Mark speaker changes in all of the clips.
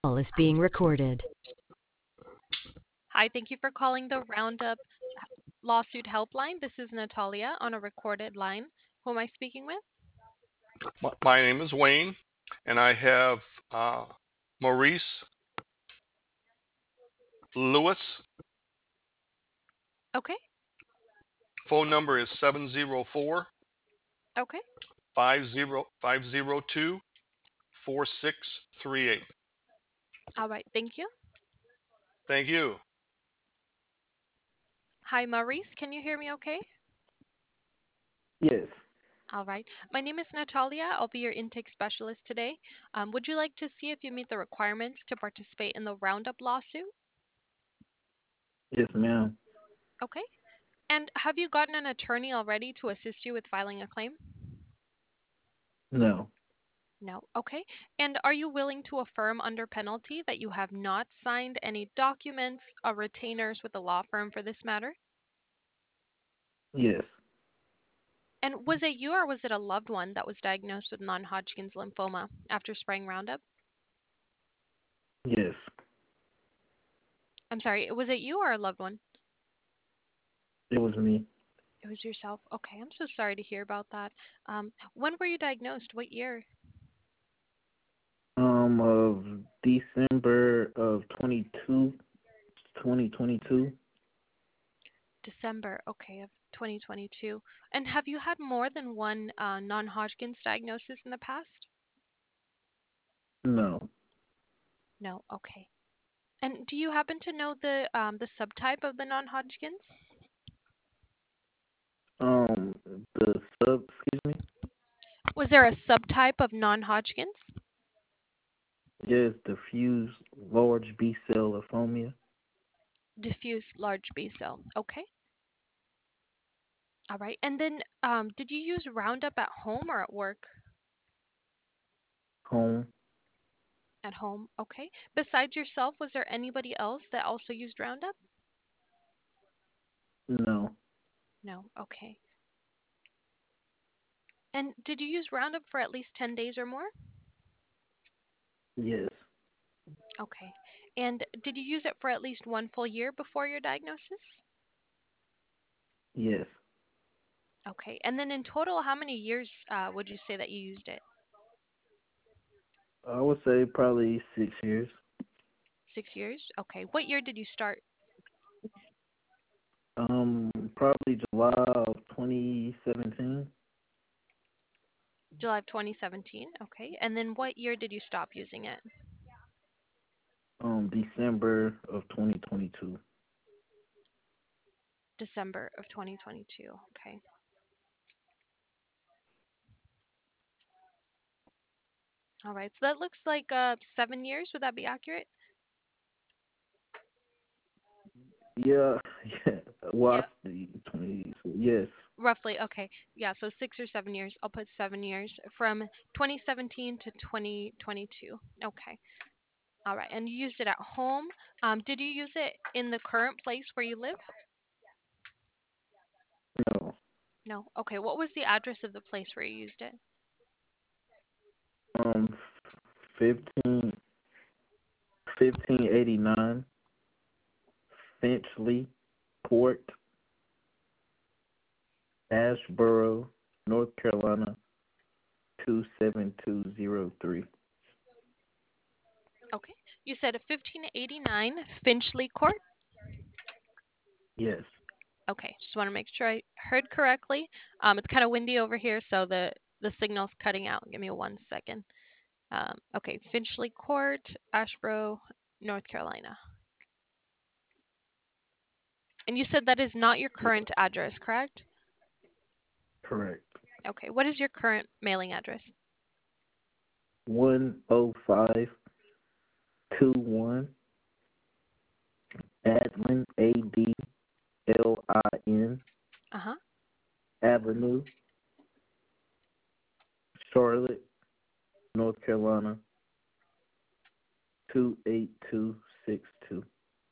Speaker 1: Call is being recorded.
Speaker 2: Hi, thank you for calling the Roundup Lawsuit Helpline. This is Natalia on a recorded line. Who am I speaking with?
Speaker 3: My name is Wayne, and I have Maurice Lewis.
Speaker 2: Okay,
Speaker 3: Phone number is 704
Speaker 2: okay.
Speaker 3: 502 4638.
Speaker 2: All right, thank you.
Speaker 3: Thank you.
Speaker 2: Hi, Maurice. Can you hear me okay?
Speaker 4: Yes,
Speaker 2: All right. My name is Natalia. I'll be your intake specialist today. Would you like to see if you meet the requirements to participate in the Roundup lawsuit?
Speaker 4: yes, ma'am.
Speaker 2: Okay. And have you gotten an attorney already to assist you with filing a claim?
Speaker 4: No,
Speaker 2: No. Okay. And are you willing to affirm under penalty that you have not signed any documents or retainers with a law firm for this matter?
Speaker 4: yes,
Speaker 2: And was it you or was it a loved one that was diagnosed with non-Hodgkin's lymphoma after spraying Roundup?
Speaker 4: yes.
Speaker 2: I'm sorry, was it you or a loved one?
Speaker 4: It was me.
Speaker 2: It was yourself. Okay, I'm so sorry to hear about that. When were you diagnosed? What year?
Speaker 4: Of December of 2022.
Speaker 2: December, okay, of 2022. And have you had more than one non-Hodgkin's diagnosis in the past?
Speaker 4: No.
Speaker 2: No. Okay. And do you happen to know the subtype of the non-Hodgkin's?
Speaker 4: Um, the excuse me?
Speaker 2: Was there a subtype of non-Hodgkin's?
Speaker 4: Yes, diffuse large B cell lymphoma.
Speaker 2: Diffuse large B cell. Okay. All right. And then did you use Roundup at home or at work?
Speaker 4: Home.
Speaker 2: At home. Okay. Besides yourself, was there anybody else that also used Roundup?
Speaker 4: No.
Speaker 2: No. Okay. And did you use Roundup for at least 10 days or more?
Speaker 4: Yes,
Speaker 2: Okay. And did you use it for at least one full year before your diagnosis?
Speaker 4: yes.
Speaker 2: Okay. And then in total, how many years would you say that you used it?
Speaker 4: I would say probably 6 years.
Speaker 2: 6 years? Okay. What year did you start?
Speaker 4: Probably July of 2017.
Speaker 2: July of 2017. Okay. And then what year did you stop using it?
Speaker 4: December of 2022.
Speaker 2: December of 2022. Okay. All right. So that looks like 7 years. Would that be accurate?
Speaker 4: Yeah, yeah. Well,
Speaker 2: Yeah.
Speaker 4: I see 20. So yes,
Speaker 2: Roughly. Okay. Yeah. So 6 or 7 years. I'll put 7 years from 2017 to 2022. Okay. All right. And you used it at home. Did you use it in the current place where you live?
Speaker 4: no.
Speaker 2: No. Okay. What was the address of the place where you used it?
Speaker 4: 15, 1589 Finchley Court, Ashboro, North Carolina 27203.
Speaker 2: Okay. You said 1589 Finchley Court.
Speaker 4: Yes.
Speaker 2: Okay, just want to make sure I heard correctly. It's kind of windy over here, so the signal's cutting out. Give me 1 second. Okay, Finchley Court, Ashboro, North Carolina. And you said that is not your
Speaker 4: Yes.
Speaker 2: current address, correct?
Speaker 4: Correct.
Speaker 2: Okay, what is your current mailing address?
Speaker 4: 10521 Adlin, Adlin
Speaker 2: Uh-huh.
Speaker 4: Avenue, Charlotte, North Carolina 28262.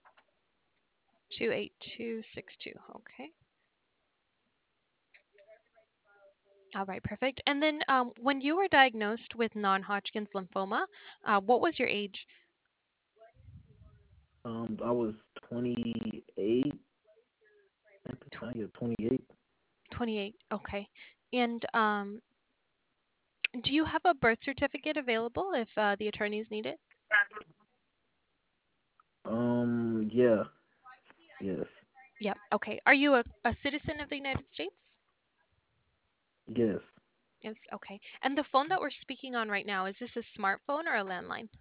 Speaker 2: 28262. Okay. All right, perfect. And then when you were diagnosed with non-Hodgkin's lymphoma, what was your age?
Speaker 4: I was 28 at the time. Yeah, 28.
Speaker 2: 28. Okay. And do you have a birth certificate available if the attorneys need it?
Speaker 4: Yeah, yes,
Speaker 2: Yep. Okay. Are you a citizen of the United States?
Speaker 4: yes.
Speaker 2: Yes. Okay. And the phone that we're speaking on right now, is this a smartphone or a landline?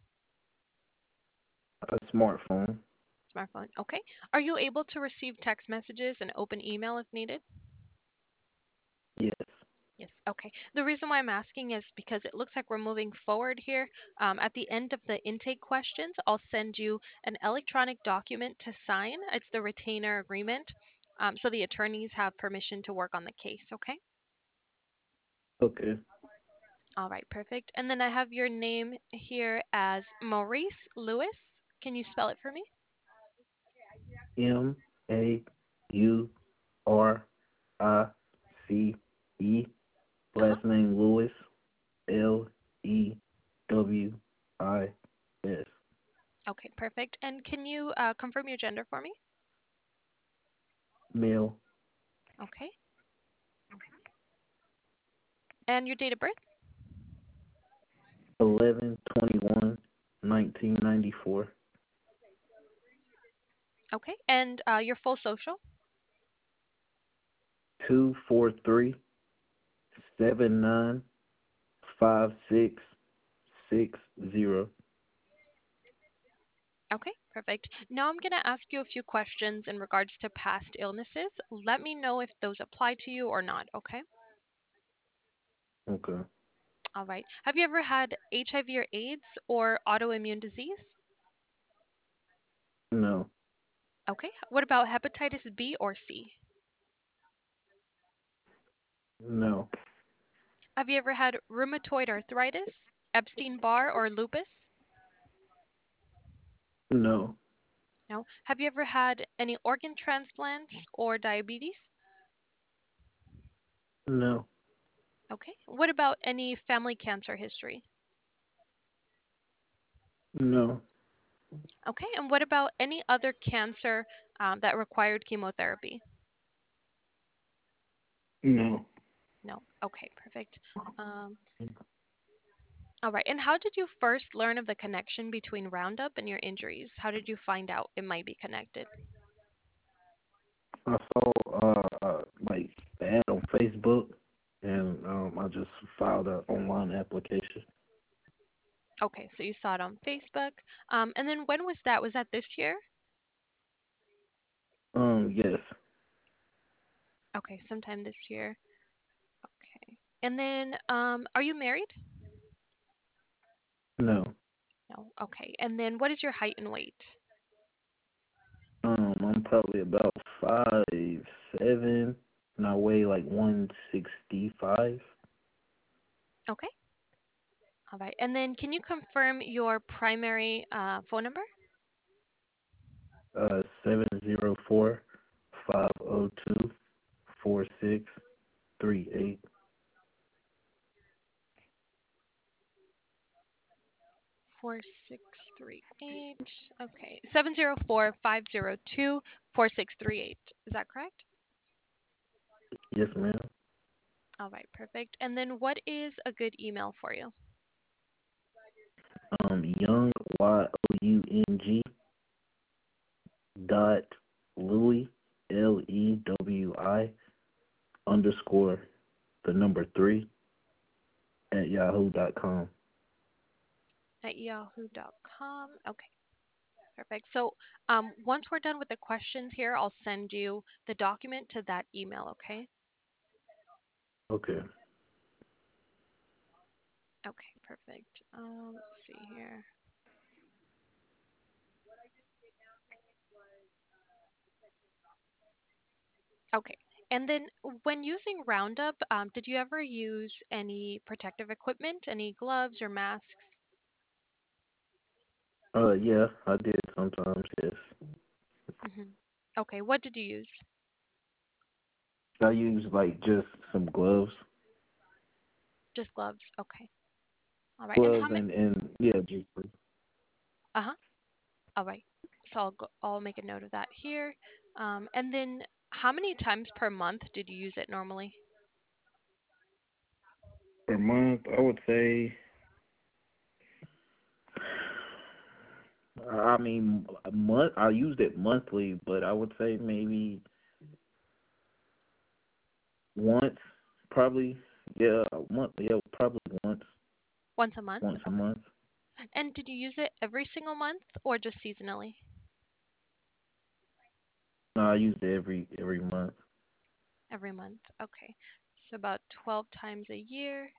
Speaker 4: A smartphone.
Speaker 2: Smartphone. Okay. Are you able to receive text messages and open email if needed?
Speaker 4: Yes.
Speaker 2: Yes. Okay. The reason why I'm asking is because it looks like we're moving forward here. At the end of the intake questions, I'll send you an electronic document to sign. It's the retainer agreement. So the attorneys have permission to work on the case. Okay.
Speaker 4: Okay.
Speaker 2: All right. Perfect. And then I have your name here as Maurice Lewis. Can you spell it for me?
Speaker 4: Maurice.
Speaker 2: Uh huh.
Speaker 4: Last name Lewis. Lewis.
Speaker 2: Okay. Perfect. And can you confirm your gender for me?
Speaker 4: Male.
Speaker 2: Okay. And your date of birth?
Speaker 4: 11/21/1994.
Speaker 2: Okay. And your full social?
Speaker 4: 243-795660.
Speaker 2: Okay, perfect. Now I'm going to ask you a few questions in regards to past illnesses. Let me know if those apply to you or not, okay?
Speaker 4: Okay.
Speaker 2: All right. Have you ever had HIV or AIDS or autoimmune disease?
Speaker 4: No.
Speaker 2: Okay. What about hepatitis B or C?
Speaker 4: No.
Speaker 2: Have you ever had rheumatoid arthritis, Epstein-Barr, or lupus?
Speaker 4: No.
Speaker 2: No. Have you ever had any organ transplants or diabetes?
Speaker 4: No.
Speaker 2: Okay. What about any family cancer history?
Speaker 4: No.
Speaker 2: Okay. And what about any other cancer that required chemotherapy?
Speaker 4: No.
Speaker 2: No. Okay, perfect. Um, all right. And how did you first learn of the connection between Roundup and your injuries? How did you find out it might be connected?
Speaker 4: I saw like the ad on Facebook, and I just filed an online application.
Speaker 2: Okay, so you saw it on Facebook. And then when was that? Was that this year?
Speaker 4: Yes.
Speaker 2: Okay, sometime this year. Okay. And then, are you married?
Speaker 4: No.
Speaker 2: No. Okay. And then, what is your height and weight?
Speaker 4: I'm probably about 5'7", and I weigh like 165.
Speaker 2: Okay. All right. And then, can you confirm your primary phone number?
Speaker 4: 704-502-4638.
Speaker 2: 4638. Okay. 704-502-4638. Is that correct?
Speaker 4: Yes, ma'am.
Speaker 2: All right, perfect. And then what is a good email for you?
Speaker 4: Young Young dot Louis Lewi underscore the number 3 at yahoo.com.
Speaker 2: At yahoo.com. Okay, perfect. So once we're done with the questions here, I'll send you the document to that email, okay?
Speaker 4: Okay.
Speaker 2: Okay, perfect. Let's see here. Okay. And then when using Roundup, did you ever use any protective equipment, any gloves or masks?
Speaker 4: Yeah, I did sometimes, yes.
Speaker 2: Hmm. Okay, what did you use?
Speaker 4: I use like just some gloves.
Speaker 2: Just gloves. Okay. All right. And how
Speaker 4: Gloves
Speaker 2: many?
Speaker 4: and yeah, just
Speaker 2: Uh huh. All right. So I'll make a note of that here. And then how many times per month did you use it normally?
Speaker 4: Per month, I would say. I mean, a month. I used it monthly, but I would say maybe once, probably. Yeah, a month. Yeah, probably once.
Speaker 2: Once a month?
Speaker 4: Once a
Speaker 2: Okay.
Speaker 4: month.
Speaker 2: And did you use it every single month or just seasonally?
Speaker 4: No, I used it every month.
Speaker 2: Every month. Okay. So about 12 times a year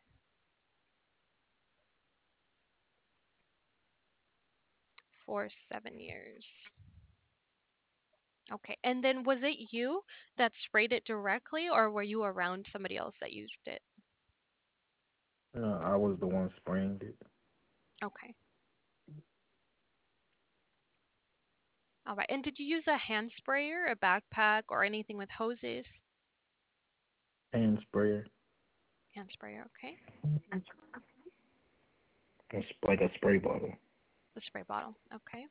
Speaker 2: for 7 years. Okay. And then was it you that sprayed it directly or were you around somebody else that used it?
Speaker 4: No, I was the one spraying it.
Speaker 2: Okay. All right. And did you use a hand sprayer, a backpack, or anything with hoses?
Speaker 4: Hand sprayer.
Speaker 2: Hand sprayer. Okay.
Speaker 4: Like a spray bottle.
Speaker 2: The spray bottle. Okay.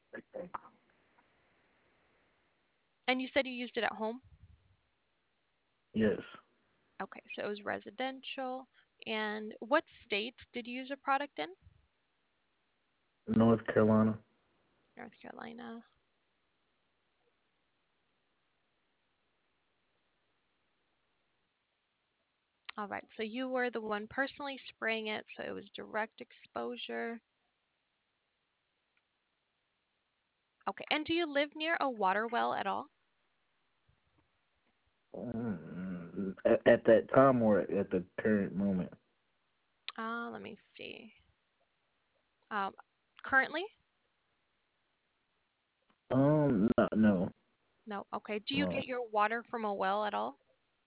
Speaker 2: And you said you used it at home?
Speaker 4: Yes.
Speaker 2: Okay. So it was residential. And what state did you use a product in?
Speaker 4: North Carolina.
Speaker 2: North Carolina. All right. So you were the one personally spraying it, so it was direct exposure. Okay. And do you live near a water well at all?
Speaker 4: At that time or at the current moment?
Speaker 2: Let me see. Um, Currently?
Speaker 4: No, no,
Speaker 2: No. Okay. Do you
Speaker 4: no,
Speaker 2: get your water from a well at all?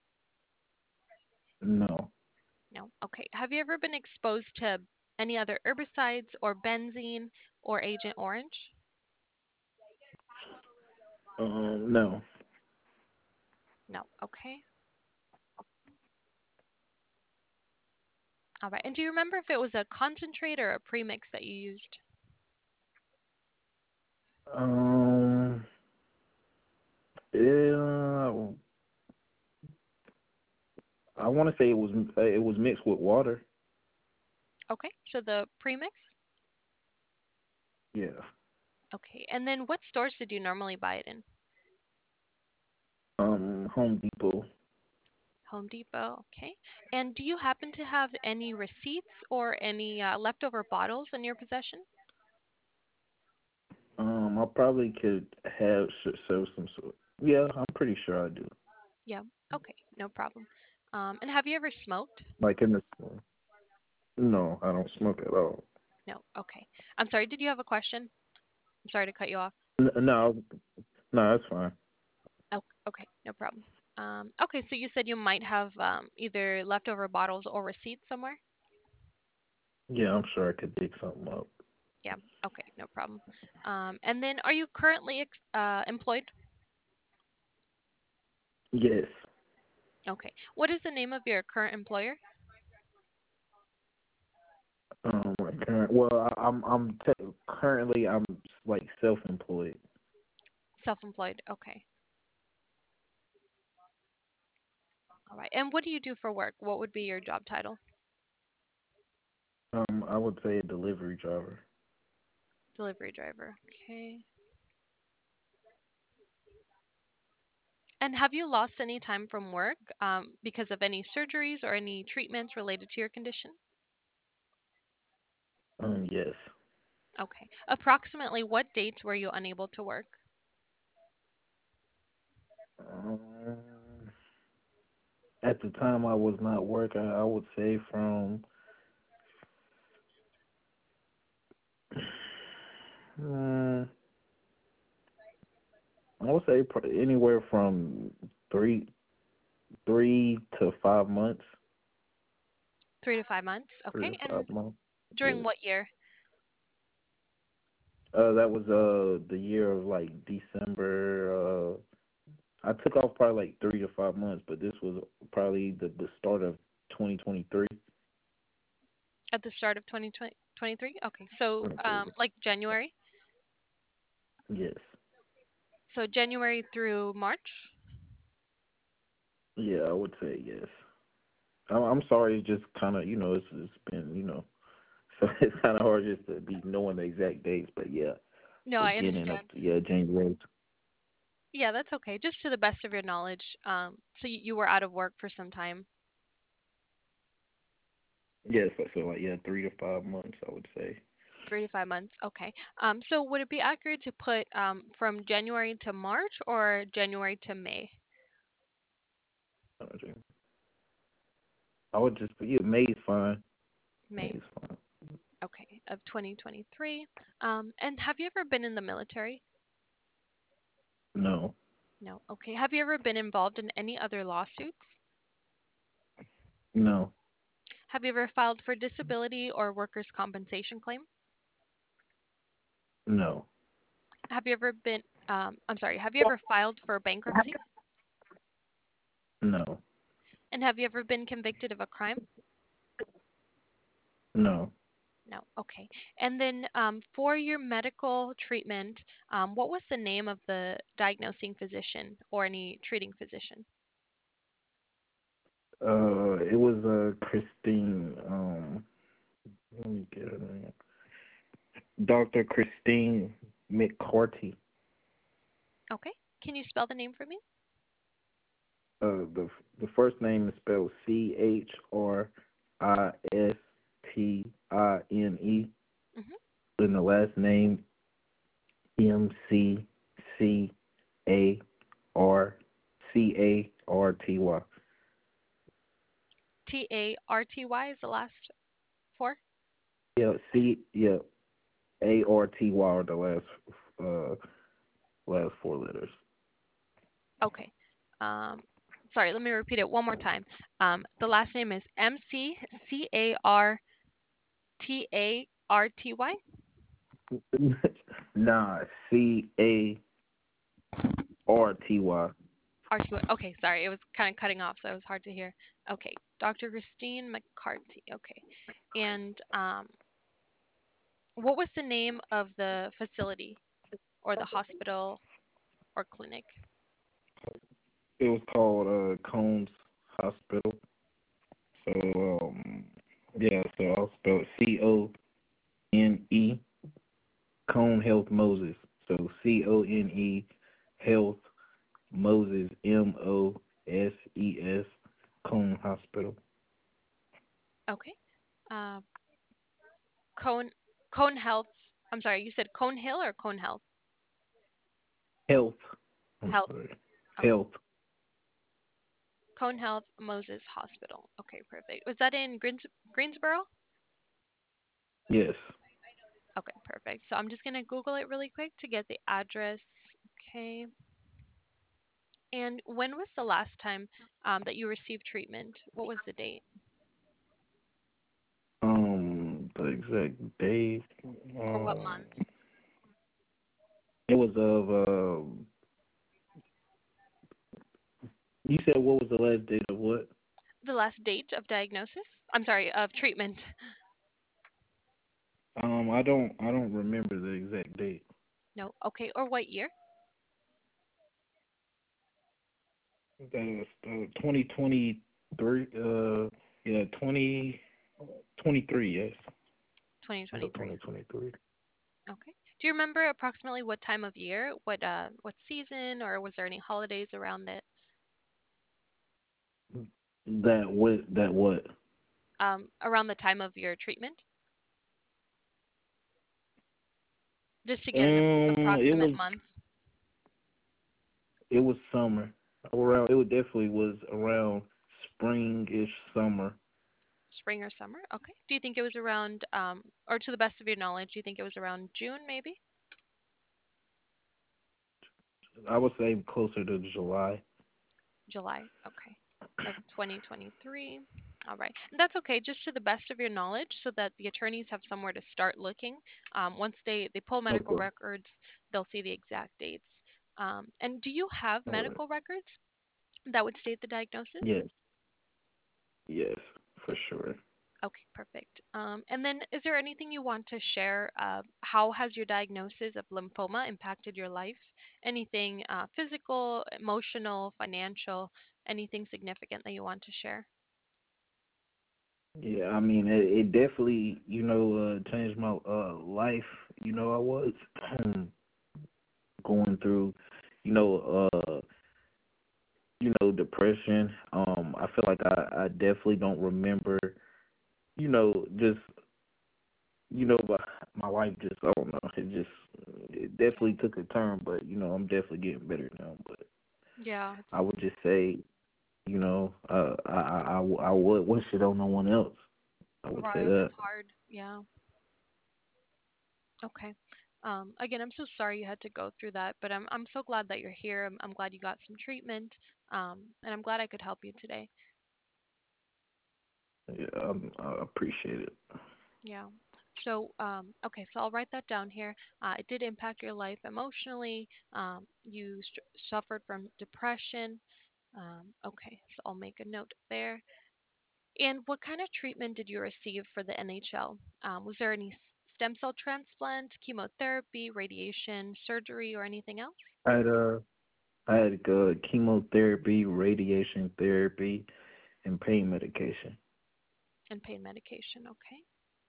Speaker 4: no.
Speaker 2: No. Okay. Have you ever been exposed to any other herbicides or benzene or Agent Orange?
Speaker 4: No.
Speaker 2: No. Okay. All right. And do you remember if it was a concentrate or a premix that you used?
Speaker 4: Um, yeah, I want to say it was mixed with water.
Speaker 2: Okay. So the premix?
Speaker 4: Yeah.
Speaker 2: Okay. And then what stores did you normally buy it in?
Speaker 4: Home Depot.
Speaker 2: Home Depot. Okay. And do you happen to have any receipts or any leftover bottles in your possession?
Speaker 4: I probably could have show some sort. Yeah, I'm pretty sure I do.
Speaker 2: Yeah. Okay. No problem. And have you ever smoked?
Speaker 4: Like in the store. No, I don't smoke at all.
Speaker 2: No. Okay. I'm sorry. Did you have a question? I'm sorry to cut you off.
Speaker 4: No, no, that's fine.
Speaker 2: Oh, okay, no problem. Okay, so you said you might have either leftover bottles or receipts somewhere?
Speaker 4: Yeah, I'm sure I could dig something up.
Speaker 2: Yeah, okay, no problem. And then are you currently employed?
Speaker 4: Yes.
Speaker 2: Okay. What is the name of your current employer?
Speaker 4: My current. Well, currently I'm like self-employed.
Speaker 2: Self-employed. Okay. All right. And what do you do for work? What would be your job title?
Speaker 4: I would say a delivery driver.
Speaker 2: Delivery driver. Okay. And have you lost any time from work because of any surgeries or any treatments related to your condition?
Speaker 4: Yes.
Speaker 2: Okay. Approximately what dates were you unable to work?
Speaker 4: Um, at the time I was not working, I would say from mm, I would say anywhere from three 3 to 5 months.
Speaker 2: 3 to 5 months.
Speaker 4: Three
Speaker 2: Okay.
Speaker 4: to
Speaker 2: And
Speaker 4: five months.
Speaker 2: during
Speaker 4: Yeah.
Speaker 2: what year?
Speaker 4: That was the year of like December. I took off probably like 3 to 5 months, but this was probably the start of 2023.
Speaker 2: At the start of 2023? Okay. So,
Speaker 4: 23.
Speaker 2: like January?
Speaker 4: Yes.
Speaker 2: So January through March?
Speaker 4: Yeah, I would say yes. I'm sorry, it's just kind of it's been so it's kind of hard just to be knowing the exact dates, but yeah,
Speaker 2: No, I
Speaker 4: beginning of
Speaker 2: understand.
Speaker 4: January.
Speaker 2: Yeah, that's okay. Just to the best of your knowledge. So you were out of work for some time,
Speaker 4: Yes, I feel like 3 to 5 months, I would say.
Speaker 2: 3 to 5 months. Okay. So would it be accurate to put from January to March or January to May?
Speaker 4: I would just May's fine.
Speaker 2: May.
Speaker 4: May's fine.
Speaker 2: Okay, of 2023. And have you ever been in the military?
Speaker 4: No,
Speaker 2: No. Okay. Have you ever been involved in any other lawsuits?
Speaker 4: no,
Speaker 2: Have you ever filed for disability or workers' compensation claim?
Speaker 4: no,
Speaker 2: Have you ever been, I'm sorry, have you ever filed for bankruptcy?
Speaker 4: no,
Speaker 2: And have you ever been convicted of a crime?
Speaker 4: no.
Speaker 2: No. Okay. And then for your medical treatment, what was the name of the diagnosing physician or any treating physician?
Speaker 4: It was Christine. Let me get her name. Dr. Christine McCarty.
Speaker 2: Okay. Can you spell the name for me?
Speaker 4: The first name is spelled Christine,
Speaker 2: Mm-hmm.
Speaker 4: and the last name Mccarty.
Speaker 2: Tarty is the last four?
Speaker 4: Yeah, Arty are the uh last four letters.
Speaker 2: Okay. Um, sorry, let me repeat it one more time. The last name is Mccarty.
Speaker 4: Nah, Carty.
Speaker 2: RTY. Okay, sorry, it was kind of cutting off, so it was hard to hear. Okay, Dr. Christine McCarthy. Okay, and what was the name of the facility or the hospital or clinic?
Speaker 4: It was called Combs Hospital. So so I'll spell it Cone, Cone Health Moses. So Cone Health Moses, Moses, Cone Hospital.
Speaker 2: Okay, uh, Cone Cone Health. I'm sorry, you said Cone Hill or Cone Health?
Speaker 4: Health. I'm
Speaker 2: Health.
Speaker 4: sorry.
Speaker 2: Okay,
Speaker 4: Health.
Speaker 2: Cone Health Moses Hospital. Okay, perfect. Was that in Greensboro?
Speaker 4: Yes.
Speaker 2: Okay, perfect. So I'm just gonna Google it really quick to get the address. Okay. And when was the last time that you received treatment? What was the date
Speaker 4: The exact date.
Speaker 2: or what month?
Speaker 4: It was of you said what was the last date of what?
Speaker 2: The last date of diagnosis? I'm sorry, of treatment.
Speaker 4: I don't remember the exact date.
Speaker 2: No. Okay, or what year?
Speaker 4: That was 2023. Yeah, 2023. Yes. Yeah,
Speaker 2: 2023.
Speaker 4: 2023.
Speaker 2: Okay. Do you remember approximately what time of year? What season or was there any holidays around it?
Speaker 4: That what?
Speaker 2: Around the time of your treatment? Just to get an
Speaker 4: It
Speaker 2: approximate
Speaker 4: was
Speaker 2: month,
Speaker 4: it was summer. Around it definitely was around springish summer.
Speaker 2: spring or summer? Okay. Do you think it was around or to the best of your knowledge, do you think it was around June maybe?
Speaker 4: I would say closer to July.
Speaker 2: July. Okay. Of 2023. All right. And that's okay, just to the best of your knowledge, so that the attorneys have somewhere to start looking. Once they pull medical
Speaker 4: Okay.
Speaker 2: records, they'll see the exact dates. And do you have
Speaker 4: All right.
Speaker 2: medical records that would state the diagnosis?
Speaker 4: Yes. Yes, for sure.
Speaker 2: Okay, perfect. And then is there anything you want to share? How has your diagnosis of lymphoma impacted your life? Anything physical, emotional, financial, anything significant that you want to share?
Speaker 4: Yeah, I mean, it definitely, changed my life. I was going through, you know, depression. I feel like I definitely don't remember, just, but my life just, I don't know, it definitely took a turn, but, I'm definitely getting better now. But
Speaker 2: Yeah,
Speaker 4: I would just say, I would wish it on no one else. I would say
Speaker 2: right.
Speaker 4: that.
Speaker 2: It's hard. Yeah. Okay. Again, I'm so sorry you had to go through that, but I'm so glad that you're here. I'm glad you got some treatment. And I'm glad I could help you today.
Speaker 4: Yeah, I appreciate it.
Speaker 2: Yeah. So, okay, so I'll write that down here. It did impact your life emotionally. You suffered from depression. Okay, so I'll make a note there. And what kind of treatment did you receive for the NHL? Was there any stem cell transplant, chemotherapy, radiation, surgery, or anything else?
Speaker 4: I had chemotherapy, radiation therapy, and pain medication.
Speaker 2: And pain medication, okay.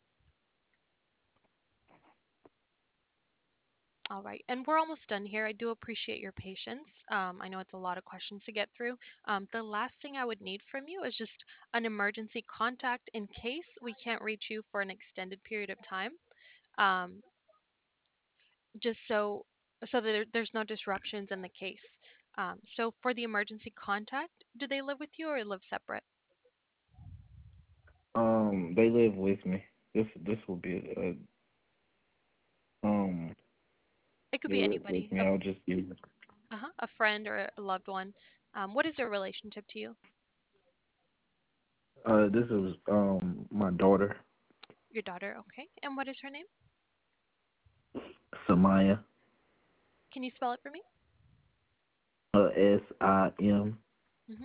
Speaker 2: All right, and we're almost done here. I do appreciate your patience. I know it's a lot of questions to get through. The last thing I would need from you is just an emergency contact in case we can't reach you for an extended period of time. Um, just so that there's no disruptions in the case. So for the emergency contact, do they live with you or live separate?
Speaker 4: They live with me. This will be
Speaker 2: It could
Speaker 4: they
Speaker 2: be
Speaker 4: live with
Speaker 2: anybody,
Speaker 4: me. I'll just give
Speaker 2: a friend or a loved one. What is their relationship to you?
Speaker 4: this is my daughter,
Speaker 2: Your daughter, okay. And what is her name?
Speaker 4: Samaya.
Speaker 2: Can you spell it for me?
Speaker 4: Simaya.
Speaker 2: Mm-hmm.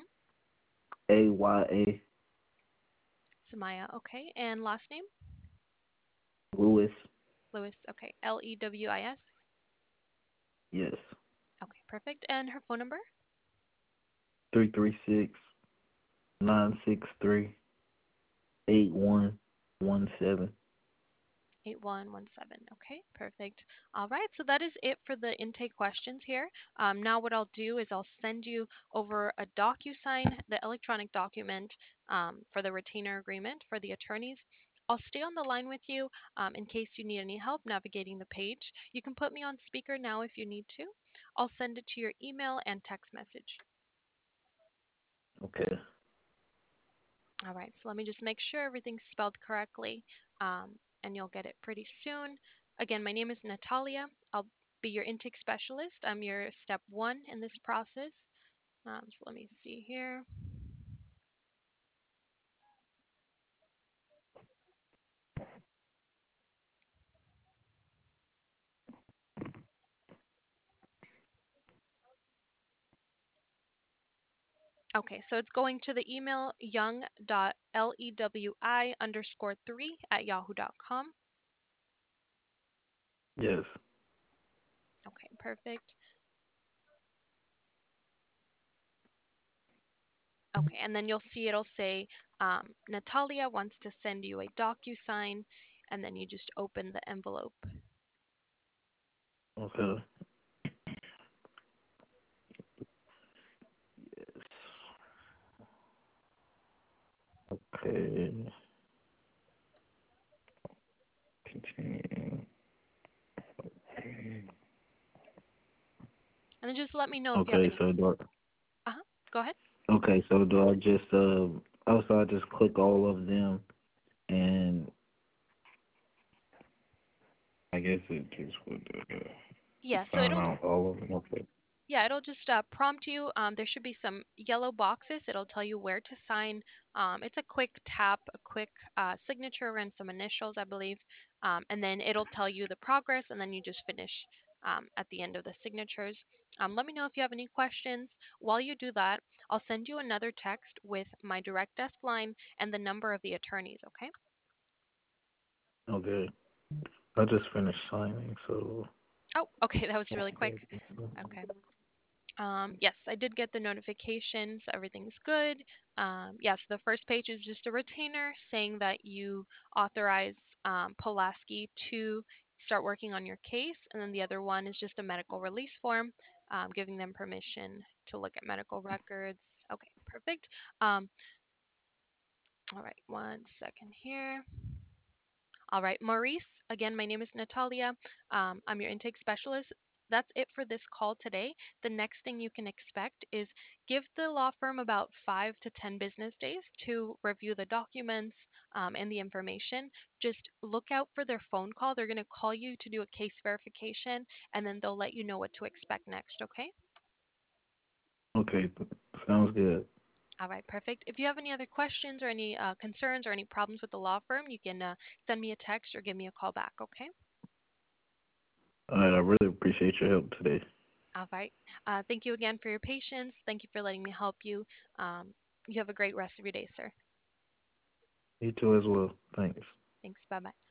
Speaker 2: Samaya, okay. And last name?
Speaker 4: Lewis.
Speaker 2: Lewis, okay. Lewis.
Speaker 4: Yes.
Speaker 2: Okay, perfect. And her phone number?
Speaker 4: 336-963-8117.
Speaker 2: 8117. Okay, perfect. All right, so that is it for the intake questions here. Now, what I'll do is I'll send you over a DocuSign, the electronic document for the retainer agreement for the attorneys. I'll stay on the line with you in case you need any help navigating the page. You can put me on speaker now if you need to. I'll send it to your email and text message.
Speaker 4: Okay.
Speaker 2: All right, so let me just make sure everything's spelled correctly, and you'll get it pretty soon. Again, my name is Natalia. I'll be your intake specialist. I'm your step one in this process. So let me see here. Okay, so it's going to the email young.lewi_3 at yahoo.com.
Speaker 4: Yes.
Speaker 2: Okay, perfect. Okay, and then you'll see it'll say Natalia wants to send you a DocuSign, and then you just open the envelope.
Speaker 4: Okay. Okay. Continue.
Speaker 2: And then just let me know if you have
Speaker 4: Okay,
Speaker 2: any.
Speaker 4: so
Speaker 2: Uh-huh. Go ahead.
Speaker 4: do I just also I just click all of them and I guess it just would
Speaker 2: Yeah, so
Speaker 4: sign out all of them. Okay.
Speaker 2: it'll just prompt you. There should be some yellow boxes. It'll tell you where to sign. It's a quick tap, a quick signature, and some initials, I believe. And then it'll tell you the progress, and then you just finish at the end of the signatures. Let me know if you have any questions. While you do that, I'll send you another text with my direct desk line and the number of the attorneys, okay?
Speaker 4: Okay. I just finished signing, so
Speaker 2: Oh, okay, that was really quick. Okay. Yes, I did get the notifications. Everything's good. Yes, the first page is just a retainer saying that you authorize Pulaski to start working on your case, and then the other one is just a medical release form, giving them permission to look at medical records. Okay, perfect. All right, 1 second here. All right, Maurice, again, my name is Natalia. I'm your intake specialist. That's it for this call today. The next thing you can expect is give the law firm about 5 to 10 business days to review the documents and the information. Just look out for their phone call. They're going to call you to do a case verification, and then they'll let you know what to expect next, okay?
Speaker 4: Okay, sounds good.
Speaker 2: All right, perfect. If you have any other questions or any concerns or any problems with the law firm, you can send me a text or give me a call back, okay?
Speaker 4: All right, I really appreciate your help today.
Speaker 2: All right. Thank you again for your patience. Thank you for letting me help you. You have a great rest of your day, sir.
Speaker 4: You too as well. Thanks.
Speaker 2: Thanks. Bye bye.